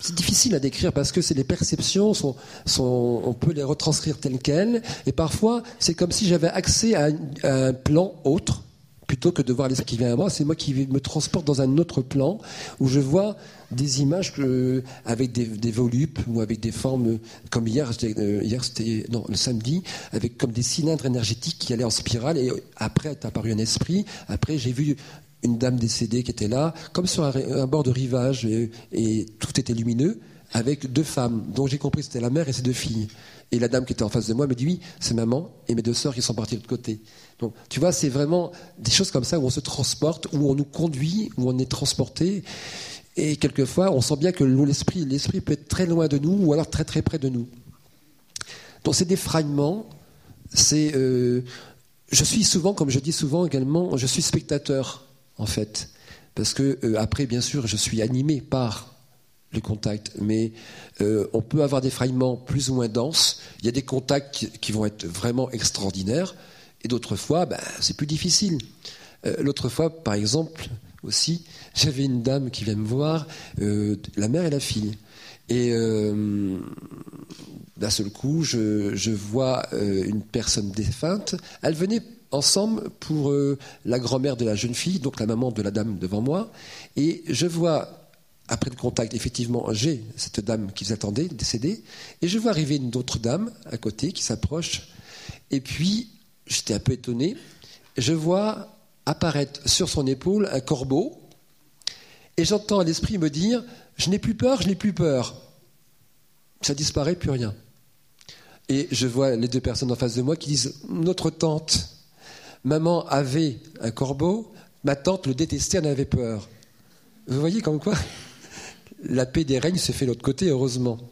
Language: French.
C'est difficile à décrire parce que les perceptions on peut les retranscrire telles quelles. Et parfois, c'est comme si j'avais accès à un plan autre. Plutôt que de voir l'esprit qui vient à moi, c'est moi qui me transporte dans un autre plan où je vois des images avec des volupes ou avec des formes, comme le samedi, avec comme des cylindres énergétiques qui allaient en spirale, et après est apparu un esprit. Après, j'ai vu une dame décédée qui était là, comme sur un bord de rivage, et tout était lumineux, avec deux femmes, dont j'ai compris que c'était la mère et ses deux filles. Et la dame qui était en face de moi me dit, oui, c'est maman et mes deux sœurs qui sont parties de l'autre côté. Donc, tu vois, c'est vraiment des choses comme ça où on se transporte, où on nous conduit, où on est transporté. Et quelquefois, on sent bien que l'esprit peut être très loin de nous ou alors très très près de nous. Donc, c'est des fragments. Je suis souvent, comme je dis souvent également, je suis spectateur, en fait. Parce que, après, bien sûr, je suis animé par le contact, mais on peut avoir des fragments plus ou moins denses. Il y a des contacts qui vont être vraiment extraordinaires, et d'autres fois, c'est plus difficile. L'autre fois, par exemple, aussi, j'avais une dame qui vient me voir, la mère et la fille, et d'un seul coup, je vois une personne défunte. Elle venait ensemble pour la grand-mère de la jeune fille, donc la maman de la dame devant moi, et je vois, après le contact, effectivement, j'ai cette dame qui attendait, décédée, et je vois arriver une autre dame à côté qui s'approche, et puis j'étais un peu étonné, je vois apparaître sur son épaule un corbeau, et j'entends à l'esprit me dire « je n'ai plus peur, je n'ai plus peur ». Ça disparaît, plus rien. Et je vois les deux personnes en face de moi qui disent « notre tante, maman avait un corbeau, ma tante le détestait, elle avait peur ». Vous voyez comme quoi la paix des règnes se fait de l'autre côté, heureusement.